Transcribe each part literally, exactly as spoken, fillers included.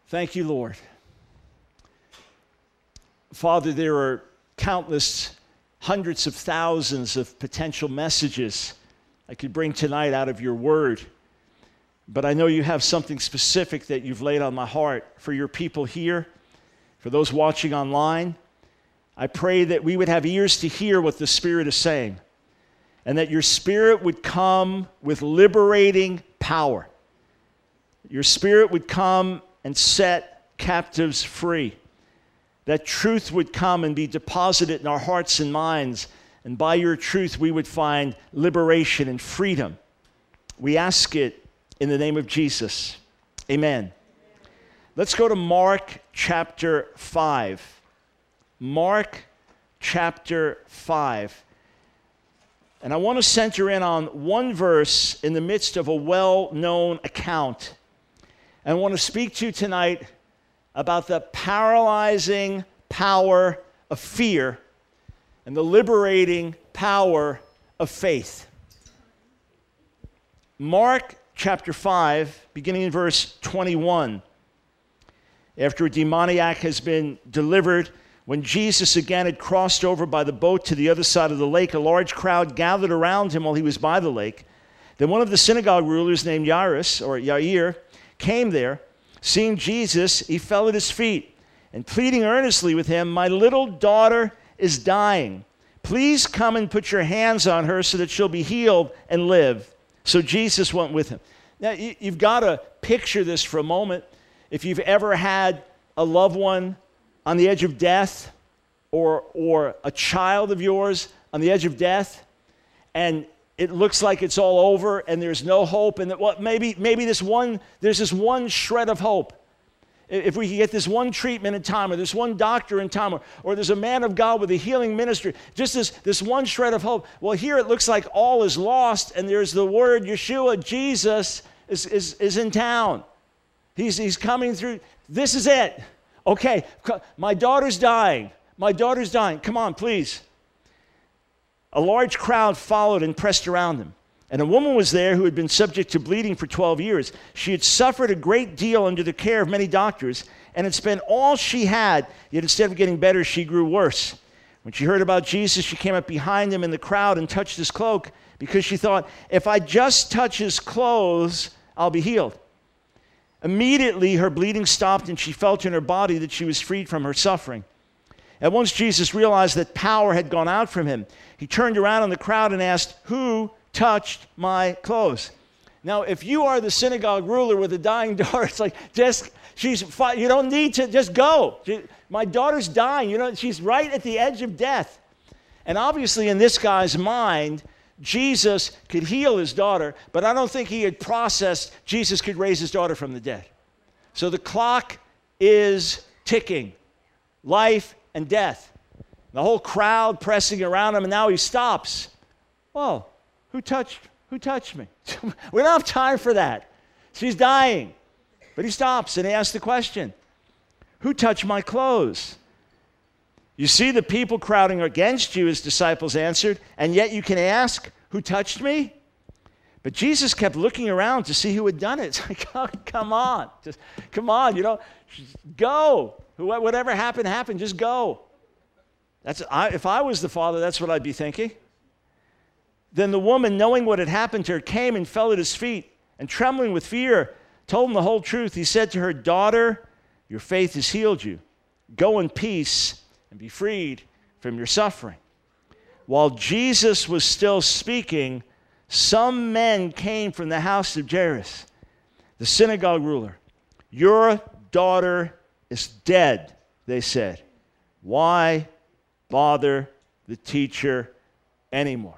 Thank you, Lord. Father, there are countless hundreds of thousands of potential messages I could bring tonight out of your word. But I know you have something specific that you've laid on my heart for your people here, for those watching online. I pray that we would have ears to hear what the Spirit is saying, and that your Spirit would come with liberating power. Your Spirit would come and set captives free. That truth would come and be deposited in our hearts and minds, and by your truth we would find liberation and freedom. We ask it in the name of Jesus. Amen. Let's go to Mark chapter five. Mark chapter five. And I want to center in on one verse in the midst of a well-known account. And I want to speak to you tonight about the paralyzing power of fear and the liberating power of faith. Mark chapter five, beginning in verse twenty-one. After a demoniac has been delivered, when Jesus again had crossed over by the boat to the other side of the lake, a large crowd gathered around him while he was by the lake. Then one of the synagogue rulers named Jairus, or Yair, came there. Seeing Jesus, he fell at his feet, and pleading earnestly with him, "My little daughter is dying. Please come and put your hands on her so that she'll be healed and live." So Jesus went with him. Now, you've got to picture this for a moment. If you've ever had a loved one on the edge of death, or, or a child of yours on the edge of death, and it looks like it's all over and there's no hope, and that what maybe maybe this one there's this one shred of hope. If we can get this one treatment in time, or this one doctor in time, or, or there's a man of God with a healing ministry, just this, this one shred of hope. Well, here it looks like all is lost, and there's the word Yeshua, Jesus, is, is, is in town. He's, he's coming through. This is it. Okay, my daughter's dying. My daughter's dying. Come on, please. A large crowd followed and pressed around him. And a woman was there who had been subject to bleeding for twelve years. She had suffered a great deal under the care of many doctors and had spent all she had, yet instead of getting better, she grew worse. When she heard about Jesus, she came up behind him in the crowd and touched his cloak, because she thought, if I just touch his clothes, I'll be healed. Immediately, her bleeding stopped, and she felt in her body that she was freed from her suffering. At once, Jesus realized that power had gone out from him. He turned around in the crowd and asked, "Who touched my clothes?" Now, if you are the synagogue ruler with a dying daughter, it's like, just, she's, you don't need to, just go. My daughter's dying. You know, she's right at the edge of death. And obviously, in this guy's mind, Jesus could heal his daughter, but I don't think he had processed Jesus could raise his daughter from the dead. So the clock is ticking. Life and death. The whole crowd pressing around him, and now he stops. Well, who touched, who touched me? We don't have time for that. She's dying. But he stops and he asks the question, who touched my clothes? You see the people crowding against you, his disciples answered, and yet you can ask, who touched me? But Jesus kept looking around to see who had done it. It's like, oh, come on. Just come on, you know, go. Whatever happened, happened. Just go. That's, I, if I was the father, that's what I'd be thinking. Then the woman, knowing what had happened to her, came and fell at his feet, and trembling with fear, told him the whole truth. He said to her, "Daughter, your faith has healed you. Go in peace and be freed from your suffering." While Jesus was still speaking, some men came from the house of Jairus, the synagogue ruler. "Your daughter is dead," they said. "Why bother the teacher anymore?"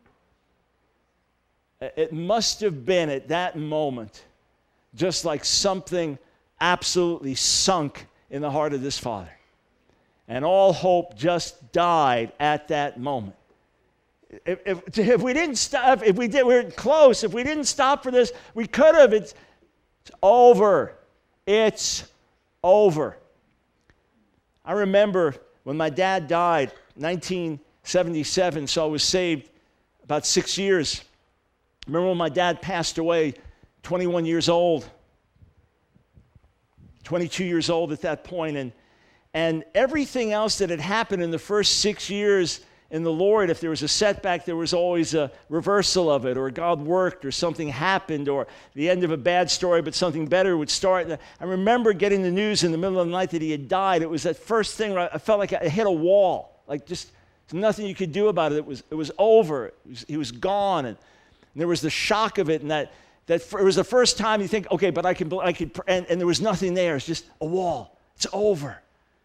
It must have been at that moment just like something absolutely sunk in the heart of this father. And all hope just died at that moment. If, if, if we didn't stop, if we did, we were close. If we didn't stop for this, we could have. It's, it's over. It's over. I remember when my dad died, nineteen seventy-seven, so I was saved about six years. Remember when my dad passed away, twenty-one years old. twenty-two years old at that point, and and everything else that had happened in the first six years in the Lord, if there was a setback, there was always a reversal of it, or God worked, or something happened, or the end of a bad story, but something better would start. I remember getting the news in the middle of the night that he had died. It was that first thing where I felt like I hit a wall, like just nothing you could do about it. It was, it was over. It was, he was gone, and, and there was the shock of it, and that, that it was the first time you think, okay, but I can, I could, and, and there was nothing there. It's just a wall. It's over.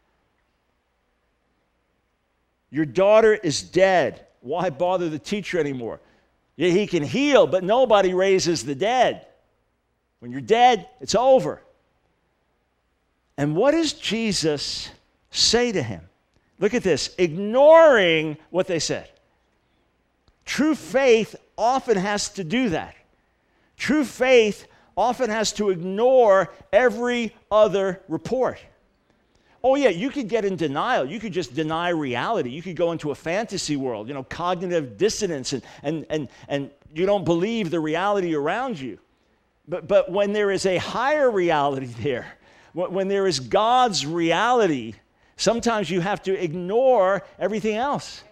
Your daughter is dead. Why bother the teacher anymore? Yeah, he can heal, but nobody raises the dead. When you're dead, it's over. And what does Jesus say to him? Look at this, ignoring what they said. True faith often has to do that. True faith often has to ignore every other report. Oh, yeah, you could get in denial. You could just deny reality. You could go into a fantasy world, you know, cognitive dissonance, and, and, and, and you don't believe the reality around you. But, but when there is a higher reality there, when there is God's reality, sometimes you have to ignore everything else.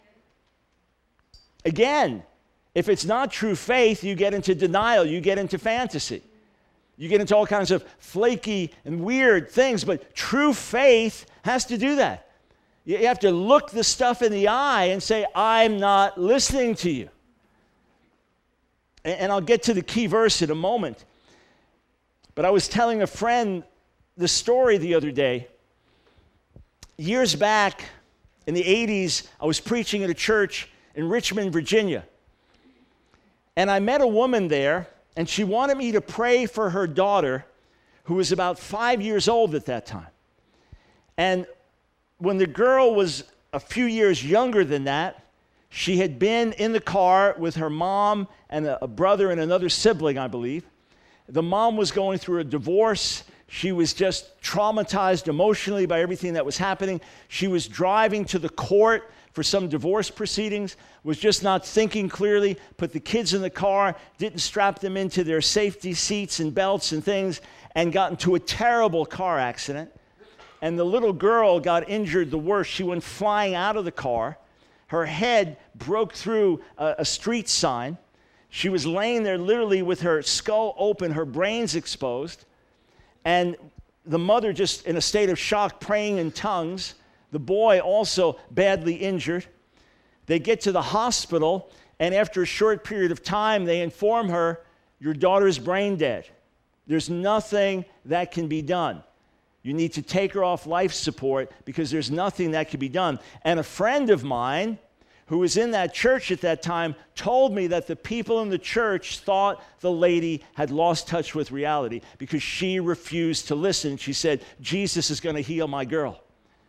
Again, if it's not true faith, you get into denial, you get into fantasy. You get into all kinds of flaky and weird things, but true faith has to do that. You have to look the stuff in the eye and say, I'm not listening to you. And I'll get to the key verse in a moment. But I was telling a friend the story the other day. Years back in the eighties, I was preaching at a church in Richmond, Virginia. And I met a woman there, and she wanted me to pray for her daughter, who was about five years old at that time. And when the girl was a few years younger than that, she had been in the car with her mom and a, a brother and another sibling, I believe. The mom was going through a divorce. She was just traumatized emotionally by everything that was happening. She was driving to the court for some divorce proceedings, was just not thinking clearly, put the kids in the car, didn't strap them into their safety seats and belts and things, and got into a terrible car accident. And the little girl got injured the worst. She went flying out of the car. Her head broke through a, a street sign. She was laying there literally with her skull open, her brains exposed. And the mother just in a state of shock, praying in tongues. The boy also badly injured. They get to the hospital, and after a short period of time, they inform her, your daughter is brain dead. There's nothing that can be done. You need to take her off life support because there's nothing that can be done. And a friend of mine who was in that church at that time told me that the people in the church thought the lady had lost touch with reality because she refused to listen. She said, Jesus is going to heal my girl.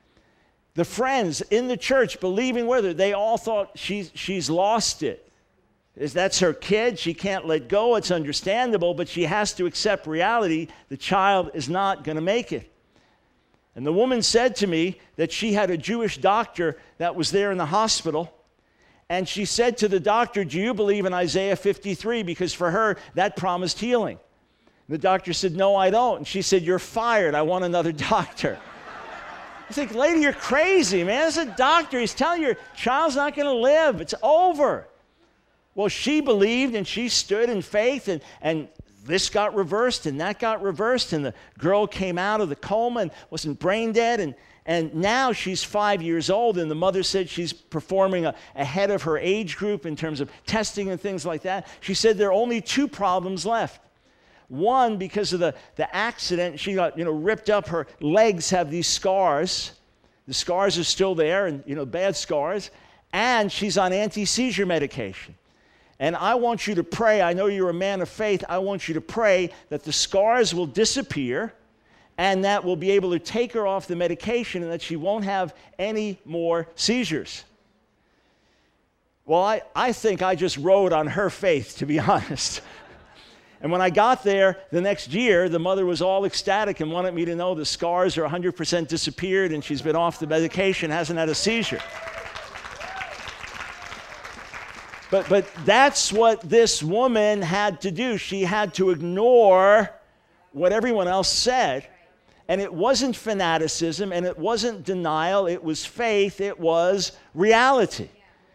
The friends in the church believing with her, they all thought she's, she's lost it. That's her kid. She can't let go. It's understandable, but she has to accept reality. The child is not going to make it. And the woman said to me that she had a Jewish doctor that was there in the hospital. And she said to the doctor, do you believe in Isaiah fifty-three? Because for her, that promised healing. The doctor said, no, I don't. And she said, you're fired. I want another doctor. I think, lady, you're crazy, man. It's a doctor. He's telling you your child's not going to live. It's over. Well, she believed, and she stood in faith, and, and this got reversed, and that got reversed, and the girl came out of the coma and wasn't brain dead, and, and now she's five years old, and the mother said she's performing a, ahead of her age group in terms of testing and things like that. She said there are only two problems left. One, because of the, the accident, she got, you know, ripped up. Her legs have these scars. The scars are still there, and, you know, bad scars. And she's on anti-seizure medication. And I want you to pray. I know you're a man of faith. I want you to pray that the scars will disappear and that we'll be able to take her off the medication and that she won't have any more seizures. Well, I, I think I just rode on her faith, to be honest. And when I got there the next year, the mother was all ecstatic and wanted me to know the scars are one hundred percent disappeared and she's been off the medication, hasn't had a seizure. But, but that's what this woman had to do. She had to ignore what everyone else said And it wasn't fanaticism, and it wasn't denial. It was faith. It was reality.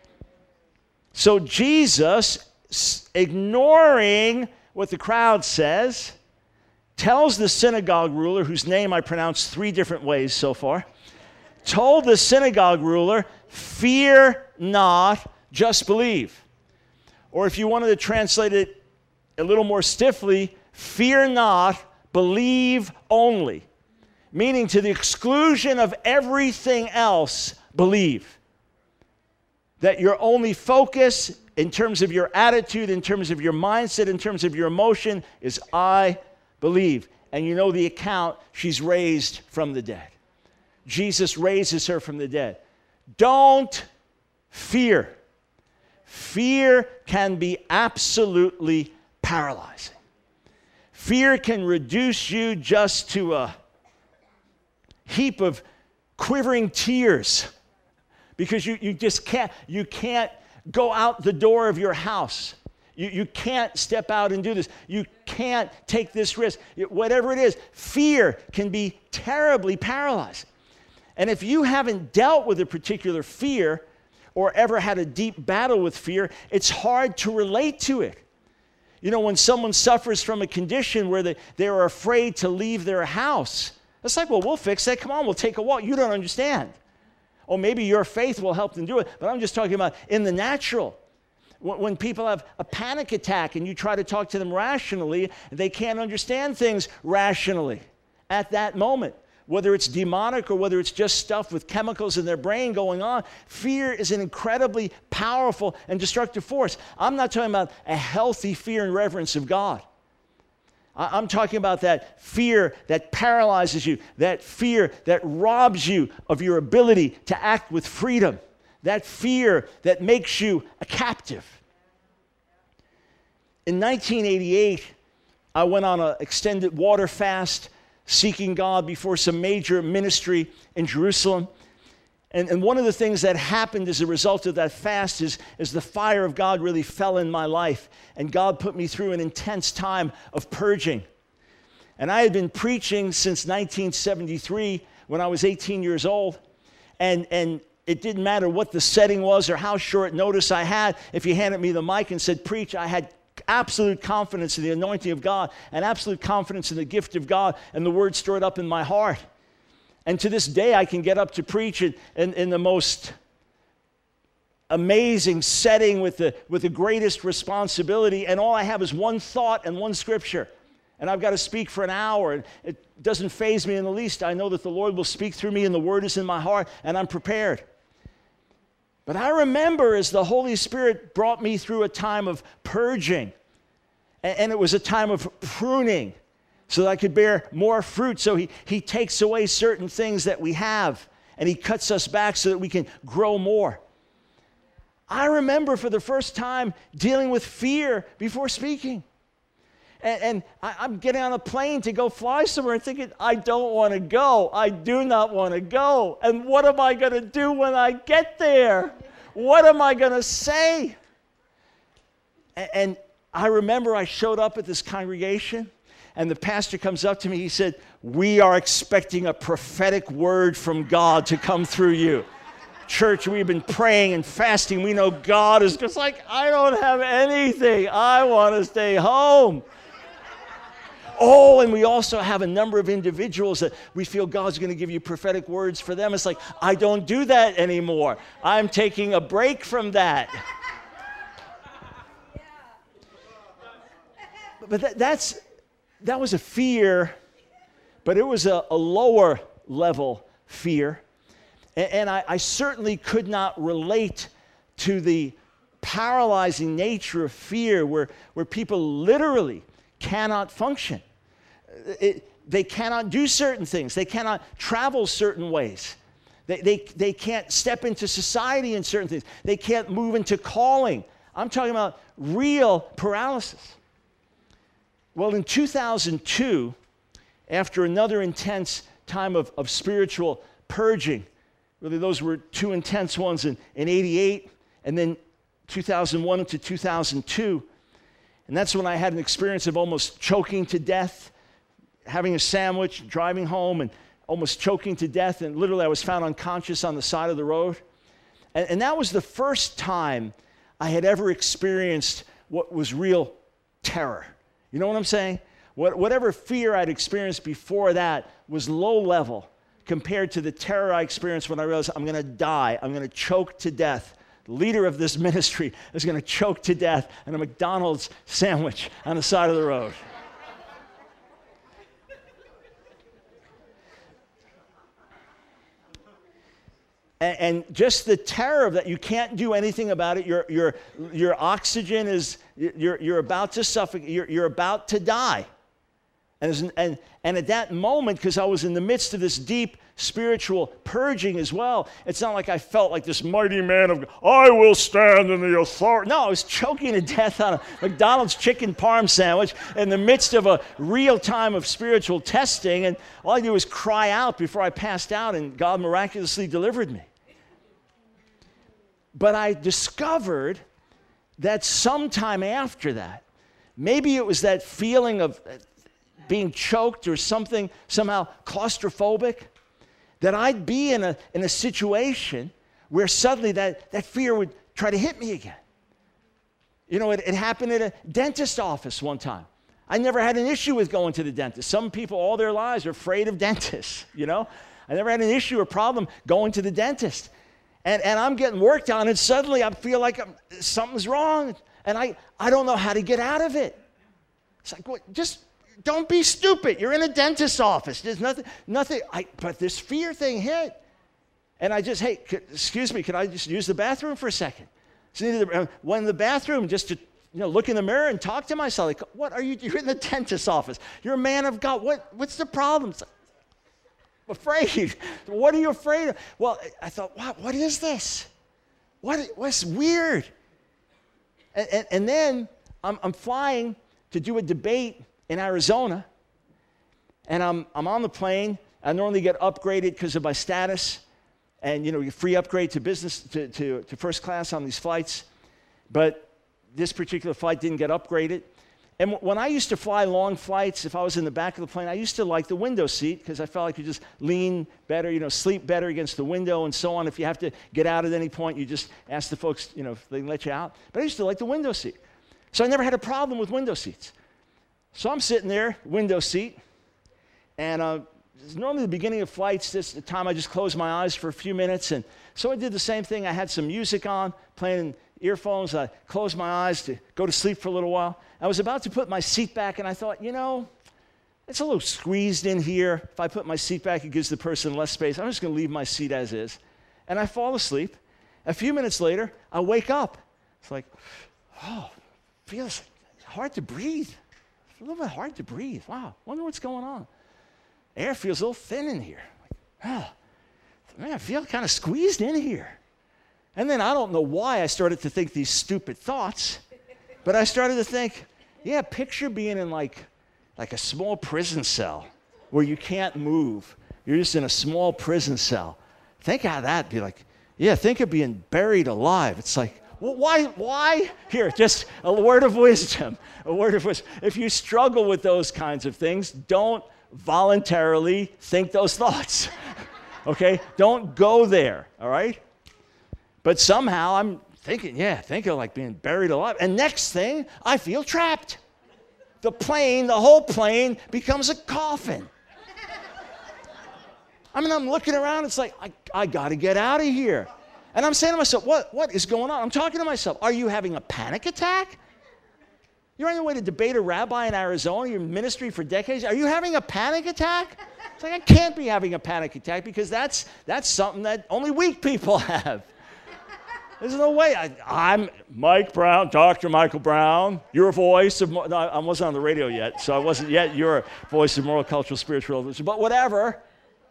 So Jesus, ignoring what the crowd says, tells the synagogue ruler, whose name I pronounced three different ways so far, told the synagogue ruler, fear not, just believe. Or if you wanted to translate it a little more stiffly, fear not, believe only. Meaning, to the exclusion of everything else, believe. That your only focus in terms of your attitude, in terms of your mindset, in terms of your emotion is I believe. And you know the account, she's raised from the dead. Jesus raises her from the dead. Don't fear. Fear can be absolutely paralyzing. Fear can reduce you just to a heap of quivering tears because you, you just can't, you can't go out the door of your house. You, you can't step out and do this. You can't take this risk. It, whatever it is, fear can be terribly paralyzing. And if you haven't dealt with a particular fear or ever had a deep battle with fear, it's hard to relate to it. You know, when someone suffers from a condition where they, they are afraid to leave their house, it's like, well, we'll fix that. Come on, we'll take a walk. You don't understand. Or maybe your faith will help them do it. But I'm just talking about in the natural. When, when people have a panic attack and you try to talk to them rationally, they can't understand things rationally at that moment. Whether it's demonic or whether it's just stuff with chemicals in their brain going on, fear is an incredibly powerful and destructive force. I'm not talking about a healthy fear and reverence of God. I'm talking about that fear that paralyzes you, that fear that robs you of your ability to act with freedom, that fear that makes you a captive. In nineteen eighty-eight, I went on an extended water fast, seeking God before some major ministry in Jerusalem. And, and one of the things that happened as a result of that fast is, is the fire of God really fell in my life. And God put me through an intense time of purging. And I had been preaching since nineteen seventy-three when I was eighteen years old. And, and it didn't matter what the setting was or how short notice I had. If you handed me the mic and said, preach, I had absolute confidence in the anointing of God and absolute confidence in the gift of God, and the word stored up in my heart. And to this day, I can get up to preach in, in, in the most amazing setting with the, with the greatest responsibility, and all I have is one thought and one scripture. And I've got to speak for an hour, and it doesn't faze me in the least. I know that the Lord will speak through me, and the word is in my heart, and I'm prepared. But I remember as the Holy Spirit brought me through a time of purging, and, and it was a time of pruning, so that I could bear more fruit. So he, he takes away certain things that we have, and he cuts us back so that we can grow more. I remember for the first time dealing with fear before speaking. And, and I, I'm getting on a plane to go fly somewhere and thinking, I don't want to go. I do not want to go. And what am I going to do when I get there? What am I going to say? And, and I remember I showed up at this congregation, and the pastor comes up to me. He said, we are expecting a prophetic word from God to come through you. Church, we've been praying and fasting. We know God is just like, I don't have anything. I want to stay home. Oh, and we also have a number of individuals that we feel God's going to give you prophetic words for them. It's like, I don't do that anymore. I'm taking a break from that. But that, that's, that was a fear, but it was a, a lower level fear. And, and I, I certainly could not relate to the paralyzing nature of fear where, where people literally cannot function. It, they cannot do certain things. They cannot travel certain ways. They, they, they can't step into society in certain things. They can't move into calling. I'm talking about real paralysis. Well, in two thousand two, after another intense time of, of spiritual purging, really those were two intense ones in, in eighty-eight, and then two thousand one into two thousand two, and that's when I had an experience of almost choking to death, having a sandwich, driving home, and almost choking to death, and literally I was found unconscious on the side of the road. And, and that was the first time I had ever experienced what was real terror. You know what I'm saying? What, whatever fear I'd experienced before that was low level compared to the terror I experienced when I realized I'm going to die, I'm going to choke to death. The leader of this ministry is going to choke to death in a McDonald's sandwich on the side of the road. And just the terror of that, you can't do anything about it. Your, your, your oxygen is, you're, you're about to suffocate, you're, you're about to die. And, and, and at that moment, because I was in the midst of this deep spiritual purging as well, it's not like I felt like this mighty man of, I will stand in the authority. No, I was choking to death on a McDonald's chicken parm sandwich in the midst of a real time of spiritual testing. And all I did was cry out before I passed out, and God miraculously delivered me. But I discovered that sometime after that, maybe it was that feeling of being choked or something, somehow claustrophobic, that I'd be in a, in a situation where suddenly that, that fear would try to hit me again. You know, it, it happened at a dentist office one time. I never had an issue with going to the dentist. Some people all their lives are afraid of dentists, you know. I never had an issue or problem going to the dentist. And, and I'm getting worked on, and suddenly I feel like I'm, something's wrong, and I, I don't know how to get out of it. It's like, what, just don't be stupid. You're in a dentist's office. There's nothing, nothing. I, but this fear thing hit. And I just, hey, could, excuse me, can I just use the bathroom for a second? So I went in the bathroom just to, you know, look in the mirror and talk to myself. Like, what are you, you're in the dentist's office. You're a man of God. What, what's the problem? It's like, afraid. What are you afraid of? Well, I thought, what, what is this? What, what's weird? And, and, and then I'm, I'm flying to do a debate in Arizona, and I'm, I'm on the plane. I normally get upgraded because of my status, and you know, you free upgrade to business, to, to, to first class on these flights, but this particular flight didn't get upgraded. And when I used to fly long flights, if I was in the back of the plane, I used to like the window seat because I felt like you just lean better, you know, sleep better against the window and so on. If you have to get out at any point, you just ask the folks, you know, if they can let you out. But I used to like the window seat. So I never had a problem with window seats. So I'm sitting there, window seat, and uh, it's normally the beginning of flights, this the time I just close my eyes for a few minutes. And so I did the same thing. I had some music on, playing earphones. I closed my eyes to go to sleep for a little while. I was about to put my seat back, and I thought, you know, it's a little squeezed in here. If I put my seat back, it gives the person less space. I'm just going to leave my seat as is. And I fall asleep. A few minutes later, I wake up. It's like, oh, feels hard to breathe. It's a little bit hard to breathe. Wow, wonder what's going on. Air feels a little thin in here. Like, oh, man, I feel kind of squeezed in here. And then I don't know why I started to think these stupid thoughts, but I started to think, yeah, picture being in like, like a small prison cell where you can't move. You're just in a small prison cell. Think how that'd be like. Yeah, think of being buried alive. It's like, well, why, why? Here, just a word of wisdom, a word of wisdom. If you struggle with those kinds of things, don't voluntarily think those thoughts, okay? Don't go there, all right? But somehow I'm thinking, yeah, think of like being buried alive. And next thing, I feel trapped. The plane, the whole plane becomes a coffin. I mean, I'm looking around, it's like, I, I got to get out of here. And I'm saying to myself, what, what is going on? I'm talking to myself, are you having a panic attack? You're on your way to debate a rabbi in Arizona, you're in ministry for decades. Are you having a panic attack? It's like, I can't be having a panic attack because that's, that's something that only weak people have. There's no way. I, I'm Mike Brown, Doctor Michael Brown, your voice of, no, I wasn't on the radio yet, so I wasn't yet your voice of moral, cultural, spiritual revolution, but whatever.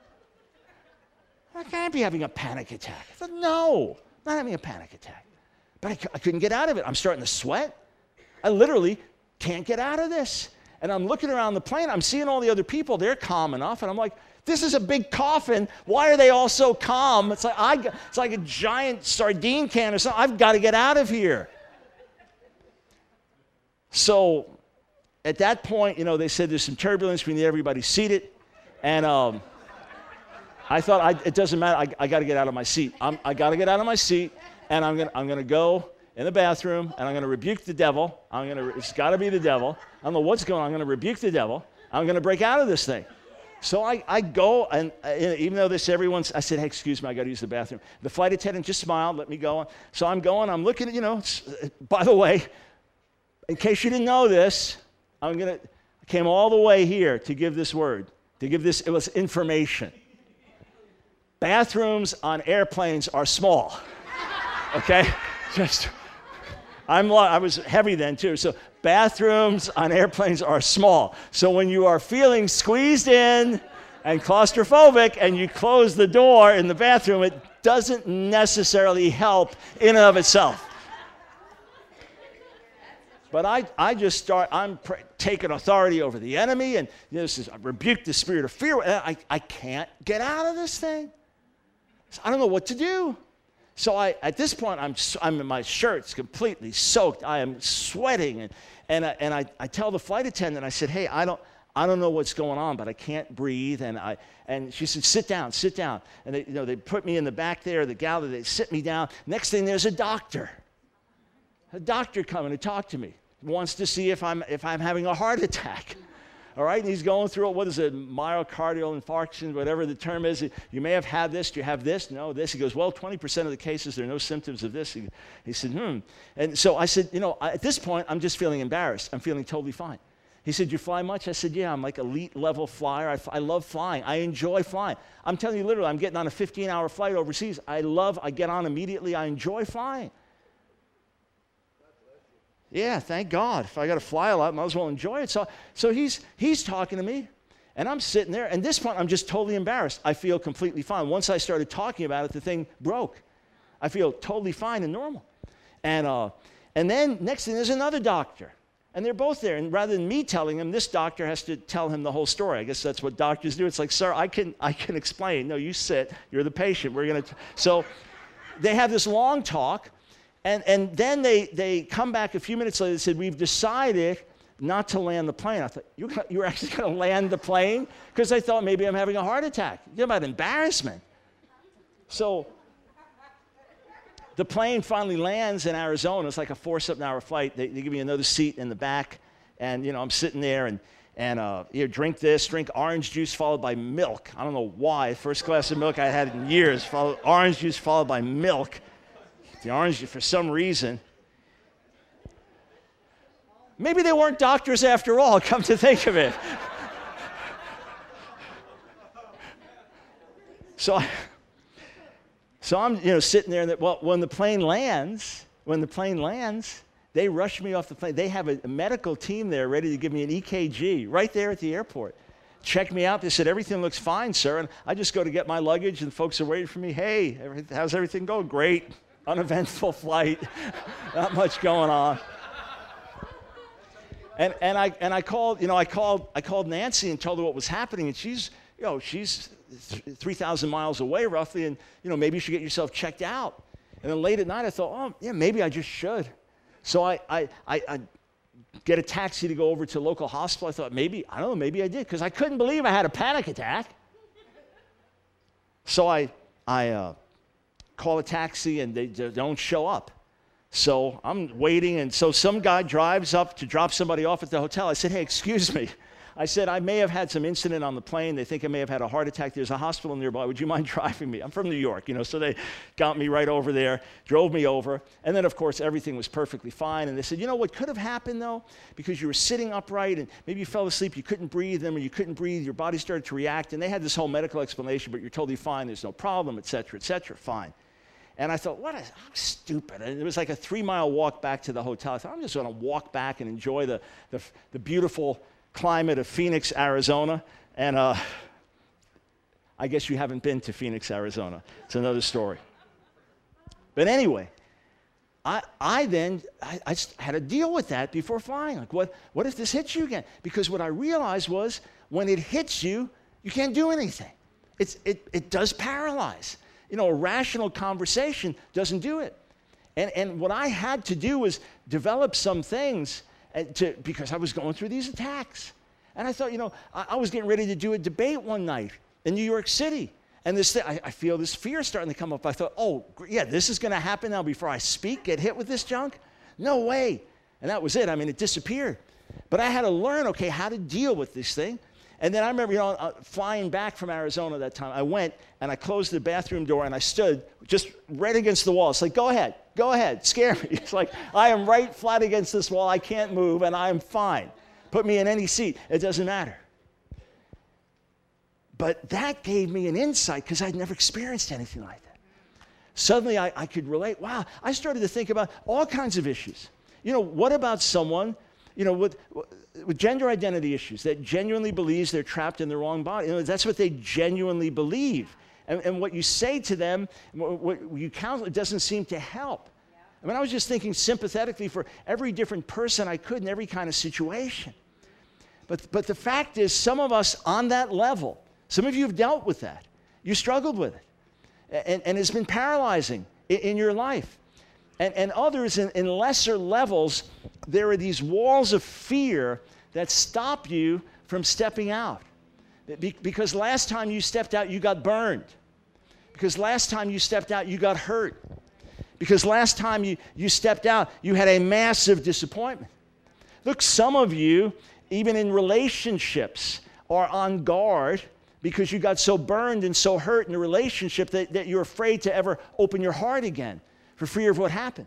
I can't be having a panic attack. I thought, no, not having a panic attack. But I, I couldn't get out of it. I'm starting to sweat. I literally can't get out of this. And I'm looking around the plane. I'm seeing all the other people. They're calm enough. And I'm like, this is a big coffin. Why are they all so calm? It's like, I, it's like a giant sardine can or something. I've got to get out of here. So at that point, you know, they said there's some turbulence. We need everybody seated. And um, I thought, I, it doesn't matter. I, I got to get out of my seat. I'm, I got to get out of my seat, and I'm going I'm to go in the bathroom, and I'm going to rebuke the devil. I'm going to, it's got to be the devil. I don't know what's going on. I'm going to rebuke the devil. I'm going to break out of this thing. So I, I go, and uh, even though this everyone's, I said, hey, excuse me, I got to use the bathroom. The flight attendant just smiled, let me go. So I'm going, I'm looking at, you know, by the way, in case you didn't know this, I'm going to, I came all the way here to give this word, to give this, it was information. Bathrooms on airplanes are small, okay? Just, I'm, I was heavy then too, so bathrooms on airplanes are small. So when you are feeling squeezed in and claustrophobic and you close the door in the bathroom, it doesn't necessarily help in and of itself. But I, I just start, I'm pr- taking authority over the enemy, and you know, this is, I rebuke the spirit of fear. I, I can't get out of this thing. So I don't know what to do. So I, at this point, I'm, I'm in my shirt's completely soaked. I am sweating, and, and, I, and I, I tell the flight attendant, I said, hey, I don't, I don't know what's going on, but I can't breathe. And, I, and she said, sit down, sit down. And they, you know, they put me in the back there, the gallery, they sit me down. Next thing, there's a doctor. A doctor coming to talk to me. Wants to see if I'm, if I'm having a heart attack. All right, and he's going through it. What is it, myocardial infarction, whatever the term is. You may have had this. Do you have this? No, this. He goes, well, twenty percent of the cases, there are no symptoms of this. He, he said, hmm. And so I said, you know, at this point, I'm just feeling embarrassed. I'm feeling totally fine. He said, you fly much? I said, yeah, I'm like elite level flyer. I, I love flying. I enjoy flying. I'm telling you, literally, I'm getting on a fifteen hour flight overseas. I love, I get on immediately. I enjoy flying. Yeah, thank God. If I got to fly a lot, I might as well enjoy it. So, so he's, he's talking to me, and I'm sitting there. And at this point, I'm just totally embarrassed. I feel completely fine. Once I started talking about it, the thing broke. I feel totally fine and normal. And, uh, and then next thing, there's another doctor. And they're both there. And rather than me telling him, this doctor has to tell him the whole story. I guess that's what doctors do. It's like, sir, I can, I can explain. No, you sit. You're the patient. We're going to. So they have this long talk. And, and then they, they come back a few minutes later and said, we've decided not to land the plane. I thought, you, you were actually going to land the plane? Because I thought maybe I'm having a heart attack. You know about embarrassment. So the plane finally lands in Arizona. It's like a four something hour flight. They, they give me another seat in the back. And, you know, I'm sitting there and, and uh, you know, drink this, drink orange juice followed by milk. I don't know why. First glass of milk I had in years. Followed, orange juice followed by milk. The orange, for some reason. Maybe they weren't doctors after all, come to think of it. so, I, so I'm, you know, sitting there, and well, when the plane lands, when the plane lands, they rush me off the plane. They have a, a medical team there ready to give me an E K G right there at the airport. Checked me out. They said, everything looks fine, sir. And I just go to get my luggage, and folks are waiting for me. Hey, how's everything going? Great. Uneventful flight, not much going on. And and I and I called, you know, I called I called Nancy and told her what was happening, and she's, you know, she's three thousand miles away roughly, and you know, maybe you should get yourself checked out. And then late at night, I thought, oh yeah, maybe I just should. So I I I, I get a taxi to go over to a local hospital. I thought maybe I don't know, maybe I did, because I couldn't believe I had a panic attack. So I I. Uh, call a taxi, and they don't show up. So I'm waiting, and so some guy drives up to drop somebody off at the hotel. I said, hey, excuse me. I said, I may have had some incident on the plane. They think I may have had a heart attack. There's a hospital nearby. Would you mind driving me? I'm from New York, you know, so they got me right over there, drove me over. And then, of course, everything was perfectly fine. And they said, you know what could have happened, though? Because you were sitting upright, and maybe you fell asleep, you couldn't breathe, and when you couldn't breathe, your body started to react. And they had this whole medical explanation, but you're totally fine. There's no problem, et cetera, et cetera. Fine. And I thought, what is, I'm stupid. And it was like a three-mile walk back to the hotel. I thought, I'm just going to walk back and enjoy the, the, the beautiful climate of Phoenix, Arizona. And uh, I guess you haven't been to Phoenix, Arizona. It's another story. But anyway, I, I then, I, I just had to deal with that before flying. Like, what, what if this hits you again? Because what I realized was, when it hits you, you can't do anything. It's, it, it does paralyze. You know, a rational conversation doesn't do it. And, and what I had to do was develop some things and to, because I was going through these attacks. And I thought, you know, I, I was getting ready to do a debate one night in New York City. And this thing, I, I feel this fear starting to come up. I thought, oh, yeah, this is going to happen now before I speak, get hit with this junk? No way. And that was it. I mean, it disappeared. But I had to learn, okay, how to deal with this thing. And then I remember, you know, uh, flying back from Arizona that time, I went and I closed the bathroom door and I stood just right against the wall. It's like, go ahead, go ahead, scare me. It's like, I am right flat against this wall. I can't move and I am fine. Put me in any seat. It doesn't matter. But that gave me an insight because I'd never experienced anything like that. Suddenly I, I could relate. Wow, I started to think about all kinds of issues. You know, what about someone, you know, with, with gender identity issues that genuinely believes they're trapped in the wrong body? You know, that's what they genuinely believe. And, and what you say to them, what you counsel, it doesn't seem to help. I mean, I was just thinking sympathetically for every different person I could in every kind of situation. But, but the fact is, some of us on that level, some of you have dealt with that. You struggled with it. And, and it's been paralyzing in, in your life. And, and others in, in lesser levels, there are these walls of fear that stop you from stepping out. Be, because last time you stepped out, you got burned. Because last time you stepped out, you got hurt. Because last time you, you stepped out, you had a massive disappointment. Look, some of you, even in relationships, are on guard because you got so burned and so hurt in a relationship that, that you're afraid to ever open your heart again for fear of what happened.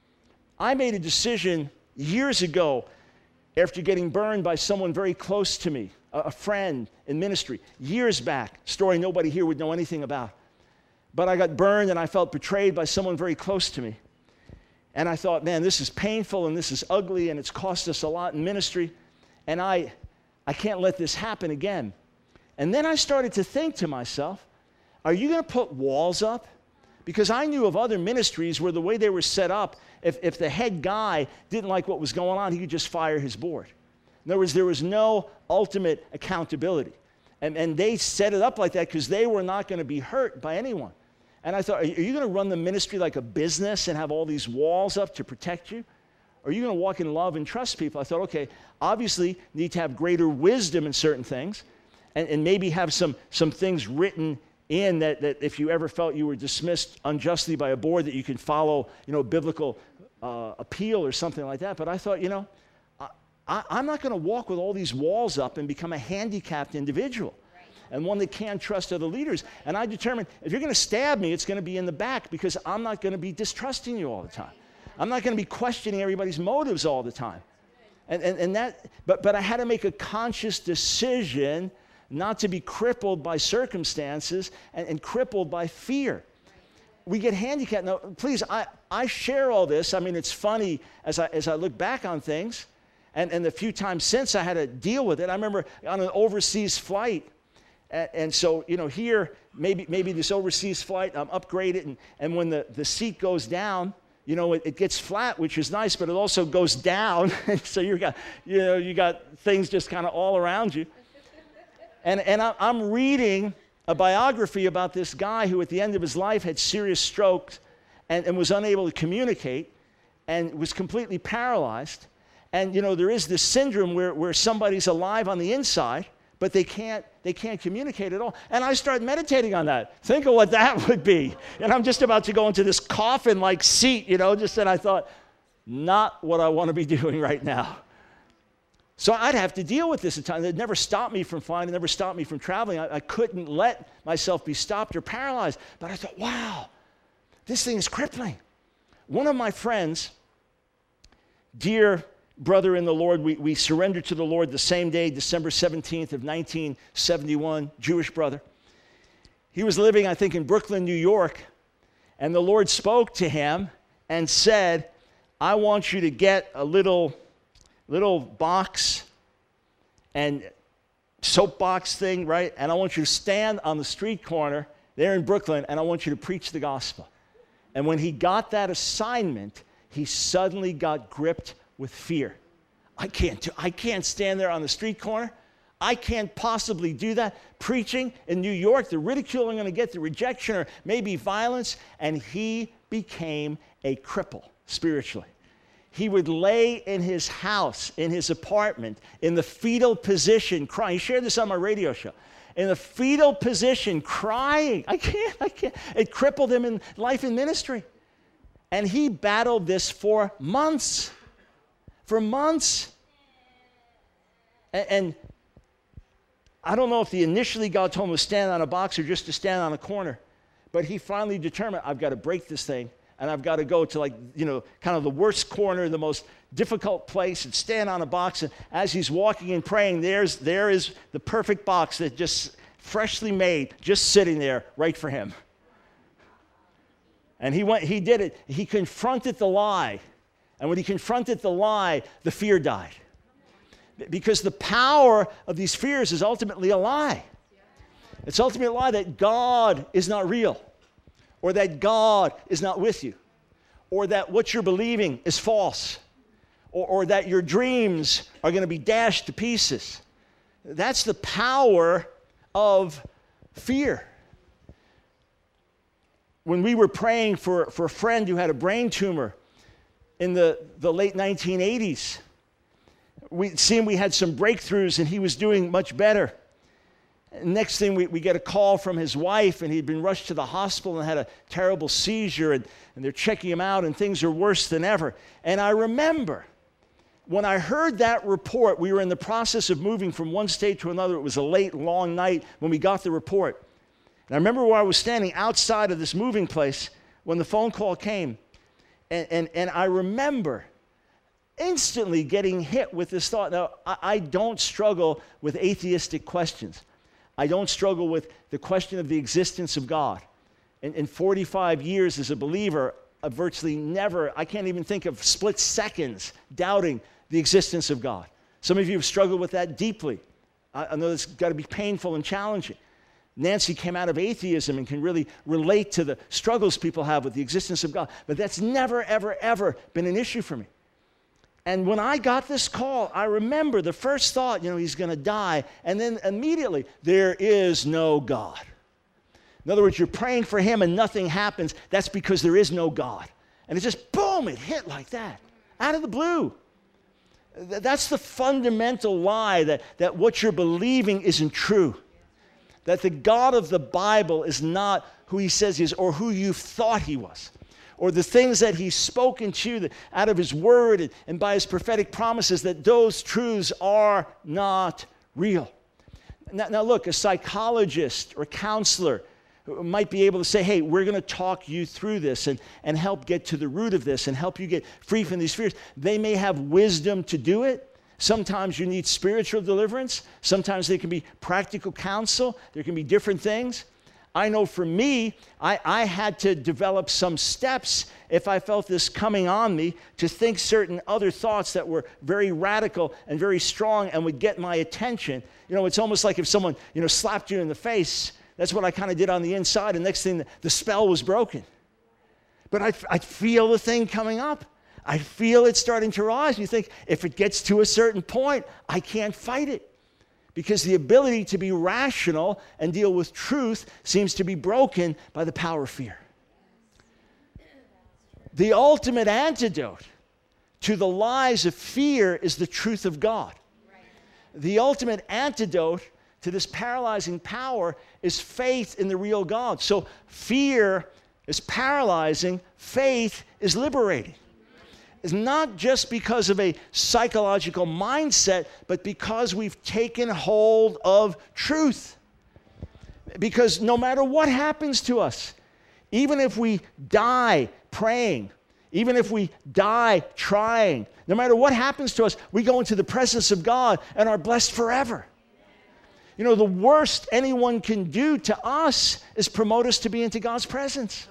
I made a decision years ago after getting burned by someone very close to me, a, a friend in ministry, years back, story nobody here would know anything about. But I got burned and I felt betrayed by someone very close to me. And I thought, man, this is painful and this is ugly and it's cost us a lot in ministry. And I, I can't let this happen again. And then I started to think to myself, are you going to put walls up? Because I knew of other ministries where the way they were set up, if, if the head guy didn't like what was going on, he could just fire his board. In other words, there was no ultimate accountability. And, and they set it up like that because they were not going to be hurt by anyone. And I thought, are you going to run the ministry like a business and have all these walls up to protect you? Or are you going to walk in love and trust people? I thought, okay, obviously you need to have greater wisdom in certain things and, and maybe have some, some things written in that, that if you ever felt you were dismissed unjustly by a board that you can follow, you know, biblical uh, appeal or something like that. But I thought, you know, I, I, I'm not going to walk with all these walls up and become a handicapped individual. And one that can't trust other leaders. And I determined, if you're going to stab me, it's going to be in the back because I'm not going to be distrusting you all the time. I'm not going to be questioning everybody's motives all the time. And, and, and that, but, but I had to make a conscious decision not to be crippled by circumstances and, and crippled by fear. We get handicapped. Now, please, I, I share all this. I mean, it's funny as I, as I look back on things. And, and the few times since I had to deal with it. I remember on an overseas flight, And, and so, you know, here, maybe maybe this overseas flight, I'm upgraded, and, and when the, the seat goes down, you know, it, it gets flat, which is nice, but it also goes down. So you got, you know, you got things just kind of all around you. And, and I, I'm reading a biography about this guy who at the end of his life had serious strokes and, and was unable to communicate and was completely paralyzed. And, you know, there is this syndrome where, where somebody's alive on the inside, but they can't, they can't communicate at all. And I started meditating on that. Think of what that would be. And I'm just about to go into this coffin-like seat, you know, just then I thought, not what I want to be doing right now. So I'd have to deal with this at times. It never stopped me from flying. It never stopped me from traveling. I, I couldn't let myself be stopped or paralyzed. But I thought, wow, this thing is crippling. One of my friends, dear brother in the Lord, we, we surrendered to the Lord the same day, December seventeenth of nineteen seventy-one, Jewish brother. He was living, I think, in Brooklyn, New York, and the Lord spoke to him and said, I want you to get a little, little box and soapbox thing, right? And I want you to stand on the street corner there in Brooklyn, and I want you to preach the gospel. And when he got that assignment, he suddenly got gripped with fear. I can't do, I can't stand there on the street corner. I can't possibly do that. Preaching in New York, the ridicule I'm going to get, the rejection, or maybe violence. And he became a cripple spiritually. he would lay in his house, in his apartment, in the fetal position, crying. He shared this on my radio show. In the fetal position, crying. I can't, I can't. It crippled him in life and ministry. And he battled this for months. For months. And, and I don't know if the initially God told him to stand on a box or just to stand on a corner. But he finally determined, I've got to break this thing. And I've got to go to, like, you know, kind of the worst corner, the most difficult place, and stand on a box. And as he's walking and praying, there's, there is the perfect box that just freshly made, just sitting there right for him. And he went, he did it. He confronted the lie. And when he confronted the lie, the fear died. Because the power of these fears is ultimately a lie. It's ultimately a lie that God is not real, or that God is not with you, or that what you're believing is false, or, or that your dreams are going to be dashed to pieces. That's the power of fear. When we were praying for, for a friend who had a brain tumor in the, the late nineteen eighties, we seemed we had some breakthroughs and he was doing much better. Next thing, we, we get a call from his wife, and he'd been rushed to the hospital and had a terrible seizure, and, and they're checking him out, and things are worse than ever. And I remember when I heard that report, we were in the process of moving from one state to another. It was a late, long night when we got the report. And I remember where I was standing outside of this moving place when the phone call came. And, and, and I remember instantly getting hit with this thought. Now, I, I don't struggle with atheistic questions. I don't struggle with the question of the existence of God. In, in forty-five years as a believer, I've virtually never, I can't even think of split seconds doubting the existence of God. Some of you have struggled with that deeply. I, I know it's got to be painful and challenging. Nancy came out of atheism and can really relate to the struggles people have with the existence of God. But that's never, ever, ever been an issue for me. And when I got this call, I remember the first thought, you know, he's going to die. And then immediately, there is no God. In other words, you're praying for him and nothing happens. That's because there is no God. And it just, boom, it hit like that, out of the blue. That's the fundamental lie, that, that what you're believing isn't true. That the God of the Bible is not who he says he is, or who you thought he was. Or the things that he's spoken to you that, out of his word and, and by his prophetic promises, that those truths are not real. Now, now look, a psychologist or counselor might be able to say, hey, we're going to talk you through this and, and help get to the root of this and help you get free from these fears. They may have wisdom to do it. Sometimes you need spiritual deliverance. Sometimes they can be practical counsel. There can be different things. I know for me, I, I had to develop some steps if I felt this coming on me to think certain other thoughts that were very radical and very strong and would get my attention. You know, it's almost like if someone, you know, slapped you in the face. That's what I kind of did on the inside, and next thing, the, the spell was broken. But I I feel the thing coming up. I feel it starting to rise. You think, if it gets to a certain point, I can't fight it. Because the ability to be rational and deal with truth seems to be broken by the power of fear. The ultimate antidote to the lies of fear is the truth of God. The ultimate antidote to this paralyzing power is faith in the real God. So fear is paralyzing, faith is liberating. Is not just because of a psychological mindset, but because we've taken hold of truth. Because no matter what happens to us, even if we die praying, even if we die trying, no matter what happens to us, we go into the presence of God and are blessed forever. You know, the worst anyone can do to us is promote us to be into God's presence.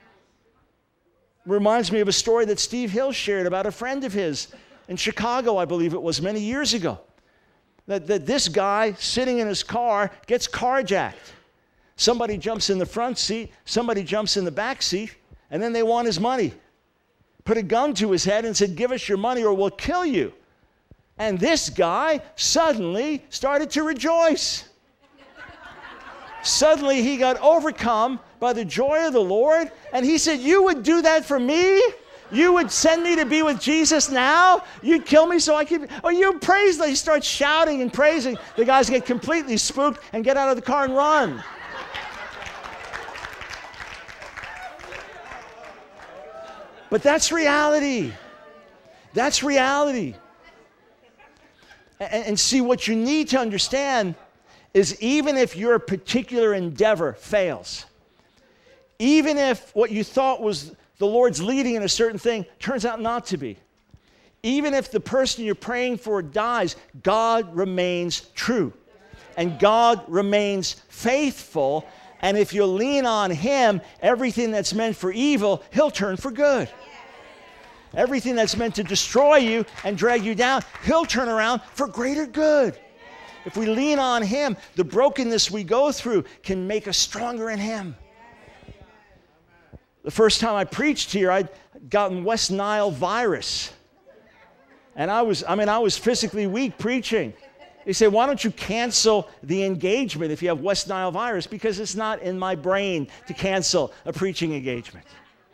Reminds me of a story that Steve Hill shared about a friend of his in Chicago, I believe it was, many years ago. That, that this guy sitting in his car gets carjacked. Somebody jumps in the front seat, somebody jumps in the back seat, and then they want his money. Put a gun to his head and said, give us your money or we'll kill you. And this guy suddenly started to rejoice. Suddenly he got overcome by the joy of the Lord, and he said, you would do that for me? You would send me to be with Jesus now? You'd kill me so I could... Oh, you praise... They start shouting and praising. The guys get completely spooked and get out of the car and run. But that's reality. That's reality. And, and see, what you need to understand is even if your particular endeavor fails, even if what you thought was the Lord's leading in a certain thing turns out not to be, even if the person you're praying for dies, God remains true. And God remains faithful. And if you lean on Him, everything that's meant for evil, He'll turn for good. Everything that's meant to destroy you and drag you down, He'll turn around for greater good. If we lean on Him, the brokenness we go through can make us stronger in Him. The first time I preached here, I'd gotten West Nile virus. And I was, I mean, I was physically weak preaching. They say, why don't you cancel the engagement if you have West Nile virus? Because it's not in my brain to cancel a preaching engagement.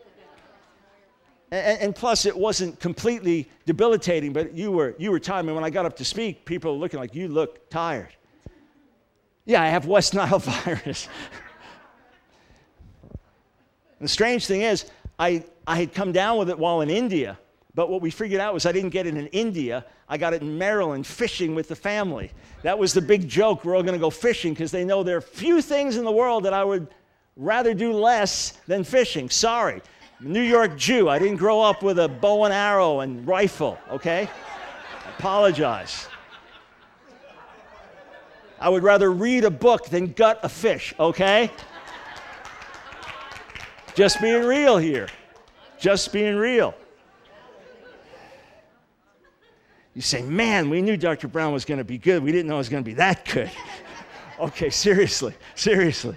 And, and plus, it wasn't completely debilitating, but you were, you were tired. I mean, when I got up to speak, people were looking like, you look tired. Yeah, I have West Nile virus. The strange thing is, I, I had come down with it while in India, but what we figured out was I didn't get it in India. I got it in Maryland fishing with the family. That was the big joke. We're all going to go fishing because they know there are few things in the world that I would rather do less than fishing. Sorry. New York Jew. I didn't grow up with a bow and arrow and rifle, okay? I apologize. I would rather read a book than gut a fish, okay? Just being real here. Just being real. You say, man, we knew Doctor Brown was going to be good. We didn't know it was going to be that good. Okay, seriously, seriously.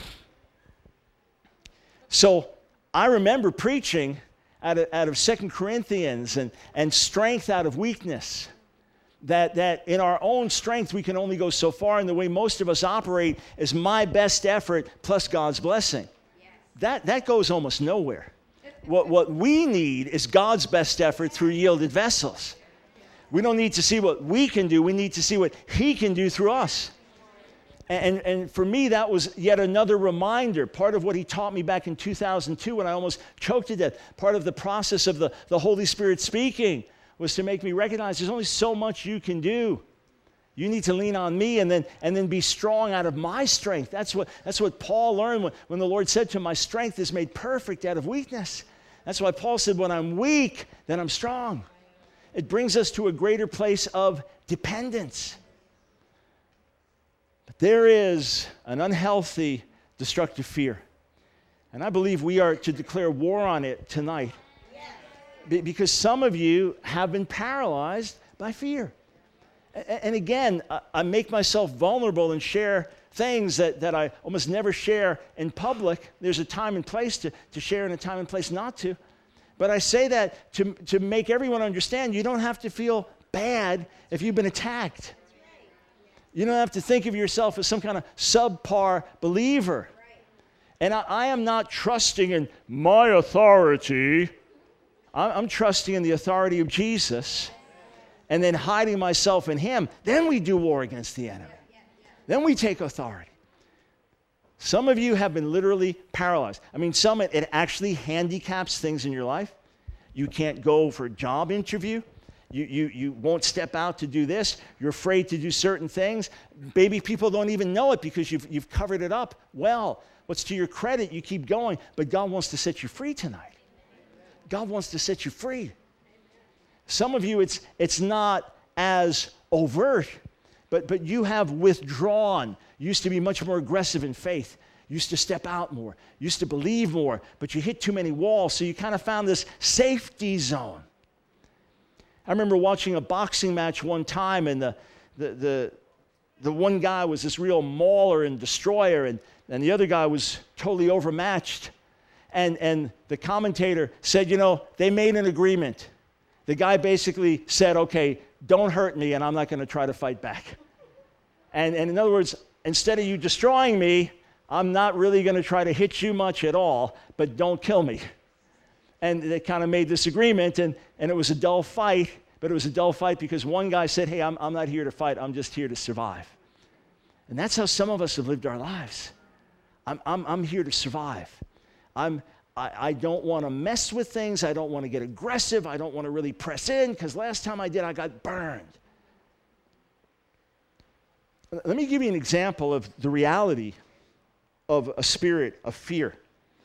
So I remember preaching out of, out of Second Corinthians and, and strength out of weakness. That, that in our own strength, we can only go so far. And the way most of us operate is my best effort plus God's blessing. That, that goes almost nowhere. What, what we need is God's best effort through yielded vessels. We don't need to see what we can do. We need to see what He can do through us. And, and for me, that was yet another reminder. Part of what He taught me back in two thousand two when I almost choked to death. Part of the process of the, the Holy Spirit speaking was to make me recognize there's only so much you can do. You need to lean on me and then, and then be strong out of my strength. That's what, that's what Paul learned when, when the Lord said to him, my strength is made perfect out of weakness. That's why Paul said, when I'm weak, then I'm strong. It brings us to a greater place of dependence. But there is an unhealthy, destructive fear. And I believe we are to declare war on it tonight. Be, because some of you have been paralyzed by fear. And again, I make myself vulnerable and share things that, that I almost never share in public. There's a time and place to, to share and a time and place not to. But I say that to, to make everyone understand you don't have to feel bad if you've been attacked. You don't have to think of yourself as some kind of subpar believer. And I, I am not trusting in my authority. I'm, I'm trusting in the authority of Jesus. And then hiding myself in Him, then we do war against the enemy. Then we take authority. Some of you have been literally paralyzed. I mean, some, it, it actually handicaps things in your life. You can't go for a job interview. You, you, you won't step out to do this. You're afraid to do certain things. Maybe people don't even know it because you've, you've covered it up well. What's to your credit, you keep going, but God wants to set you free tonight. God wants to set you free. Some of you, it's, it's not as overt, but, but you have withdrawn. You used to be much more aggressive in faith. You used to step out more. You used to believe more, but you hit too many walls, so you kind of found this safety zone. I remember watching a boxing match one time, and the, the, the, the one guy was this real mauler and destroyer, and, and the other guy was totally overmatched. And, and the commentator said, you know, they made an agreement. The guy basically said, okay, don't hurt me, and I'm not going to try to fight back. And, and in other words, instead of you destroying me, I'm not really going to try to hit you much at all, but don't kill me. and they kind of made this agreement, and, and it was a dull fight, but it was a dull fight because one guy said, hey, I'm, I'm not here to fight, I'm just here to survive. And that's how some of us have lived our lives. I'm, I'm, I'm here to survive. I'm, I, I don't want to mess with things. I don't want to get aggressive. I don't want to really press in because last time I did, I got burned. Let me give you an example of the reality of a spirit of fear.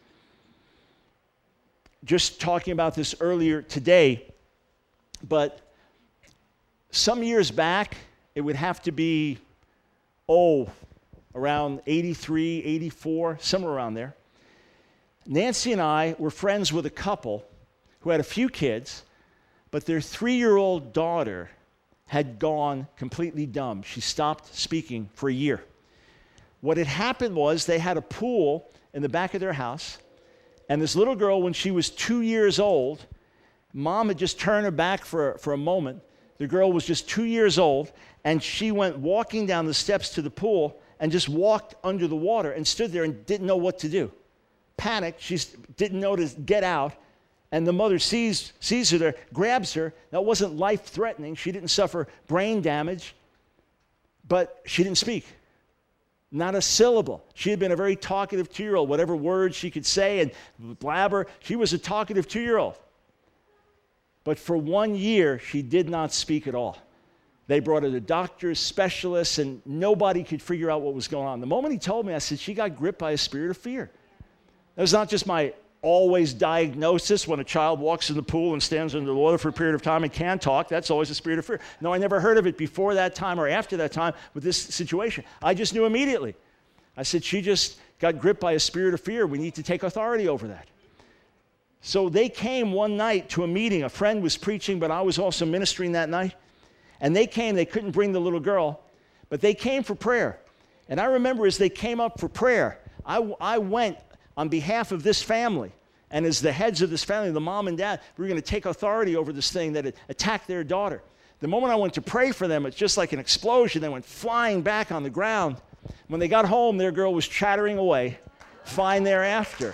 Just talking about this earlier today, but some years back, it would have to be, oh, around eighty-three, eighty-four, somewhere around there. Nancy and I were friends with a couple who had a few kids, but their three-year-old daughter had gone completely dumb. She stopped speaking for a year. What had happened was they had a pool in the back of their house, and this little girl, when she was two years old, mom had just turned her back for, for a moment. The girl was just two years old, and she went walking down the steps to the pool and just walked under the water and stood there and didn't know what to do. Panicked, she didn't know to get out, and the mother sees, sees her there, grabs her. That wasn't life-threatening. She didn't suffer brain damage, but she didn't speak. Not a syllable. She had been a very talkative two-year-old. Whatever words she could say and blabber, she was a talkative two-year-old. But for one year, she did not speak at all. They brought her to doctors, specialists, and nobody could figure out what was going on. The moment he told me, I said, she got gripped by a spirit of fear. That was not just my always diagnosis when a child walks in the pool and stands under the water for a period of time and can't talk. That's always a spirit of fear. No, I never heard of it before that time or after that time with this situation. I just knew immediately. I said, she just got gripped by a spirit of fear. We need to take authority over that. So they came one night to a meeting. A friend was preaching, but I was also ministering that night. And they came. They couldn't bring the little girl, but they came for prayer. And I remember as they came up for prayer, I, I went on behalf of this family. And as the heads of this family, the mom and dad, we were going to take authority over this thing that had attacked their daughter. The moment I went to pray for them, it's just like an explosion. They went flying back on the ground. When they got home, their girl was chattering away, fine thereafter.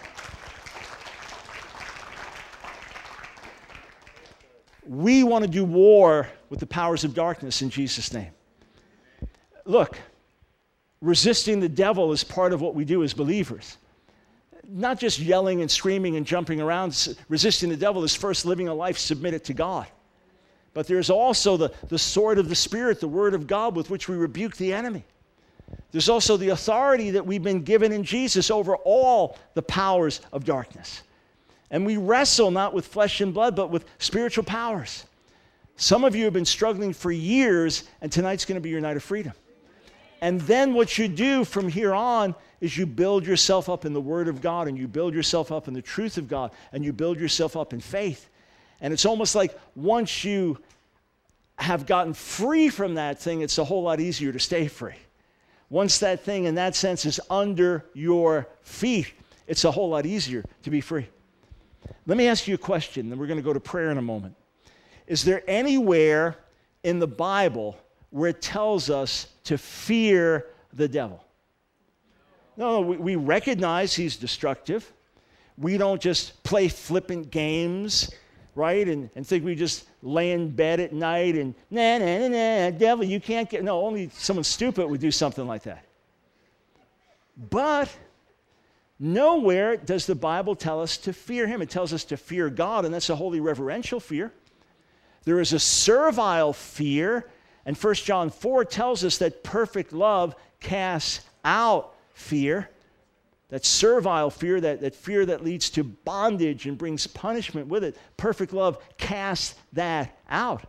We want to do war with the powers of darkness in Jesus' name. Look, resisting the devil is part of what we do as believers. Not just yelling and screaming and jumping around. Resisting the devil is first living a life submitted to God. But there's also the, the sword of the Spirit, the word of God, with which we rebuke the enemy. There's also the authority that we've been given in Jesus over all the powers of darkness. And we wrestle not with flesh and blood, but with spiritual powers. Some of you have been struggling for years, and tonight's going to be your night of freedom. And then what you do from here on is you build yourself up in the Word of God, and you build yourself up in the truth of God, and you build yourself up in faith. And it's almost like once you have gotten free from that thing, it's a whole lot easier to stay free. Once that thing, in that sense, is under your feet, it's a whole lot easier to be free. Let me ask you a question, then we're going to go to prayer in a moment. Is there anywhere in the Bible where it tells us to fear the devil? No, we, we recognize he's destructive. We don't just play flippant games, right, and, and think we just lay in bed at night and, nah, nah, nah, nah, devil, you can't get, no, only someone stupid would do something like that. But nowhere does the Bible tell us to fear him. It tells us to fear God, and that's a holy reverential fear. There is a servile fear, and First John four tells us that perfect love casts out fear. That servile fear, that, that fear that leads to bondage and brings punishment with it. Perfect love casts that out.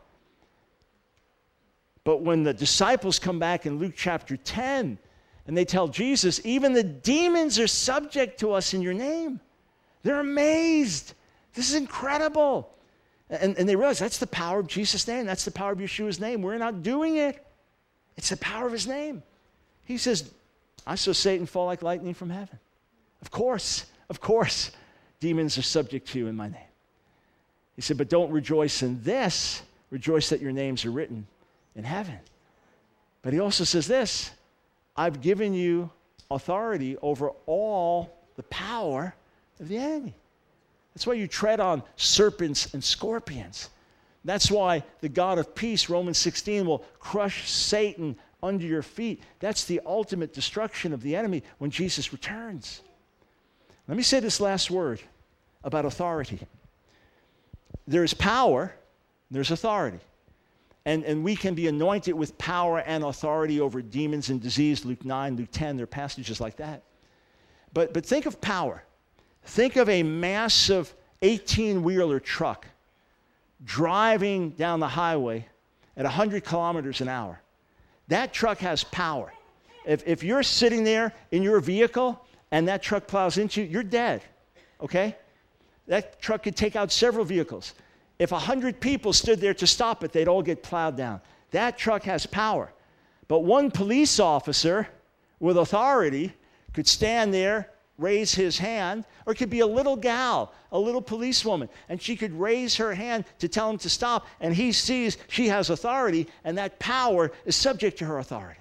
But when the disciples come back in Luke chapter ten, and they tell Jesus, even the demons are subject to us in your name. They're amazed. This is incredible. And, and they realize that's the power of Jesus' name. That's the power of Yeshua's name. We're not doing it. It's the power of his name. He says, I saw Satan fall like lightning from heaven. Of course, of course, demons are subject to you in my name. He said, but don't rejoice in this. Rejoice that your names are written in heaven. But he also says this, I've given you authority over all the power of the enemy. That's why you tread on serpents and scorpions. That's why the God of peace, Romans sixteen, will crush Satan under your feet. That's the ultimate destruction of the enemy when Jesus returns. Let me say this last word about authority. There's power, there's authority. And, and we can be anointed with power and authority over demons and disease. Luke nine, Luke ten, there are passages like that. But, but think of power. Think of a massive eighteen-wheeler truck driving down the highway at one hundred kilometers an hour. That truck has power. If, if you're sitting there in your vehicle and that truck plows into you, you're dead, okay? That truck could take out several vehicles. If one hundred people stood there to stop it, they'd all get plowed down. That truck has power. But one police officer with authority could stand there, raise his hand, or it could be a little gal, a little policewoman, and she could raise her hand to tell him to stop, and he sees she has authority, and that power is subject to her authority.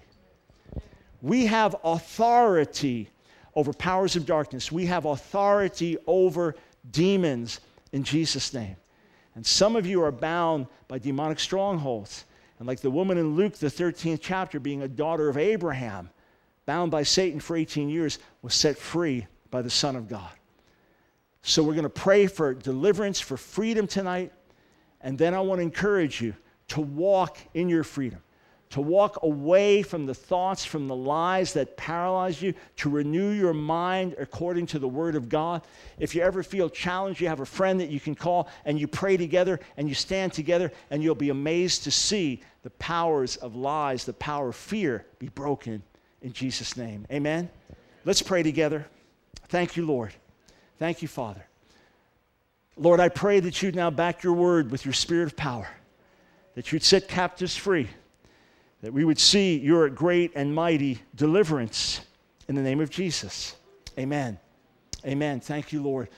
We have authority over powers of darkness. We have authority over demons in Jesus' name. And some of you are bound by demonic strongholds. And like the woman in Luke, the thirteenth chapter, being a daughter of Abraham, bound by Satan for eighteen years, was set free by the Son of God. So we're going to pray for deliverance, for freedom tonight. And then I want to encourage you to walk in your freedom, to walk away from the thoughts, from the lies that paralyze you, to renew your mind according to the Word of God. If you ever feel challenged, you have a friend that you can call, and you pray together, and you stand together, and you'll be amazed to see the powers of lies, the power of fear be broken in Jesus' name. Amen? Let's pray together. Thank you, Lord. Thank you, Father. Lord, I pray that you'd now back your word with your spirit of power, that you'd set captives free, that we would see your great and mighty deliverance in the name of Jesus. Amen. Amen. Thank you, Lord.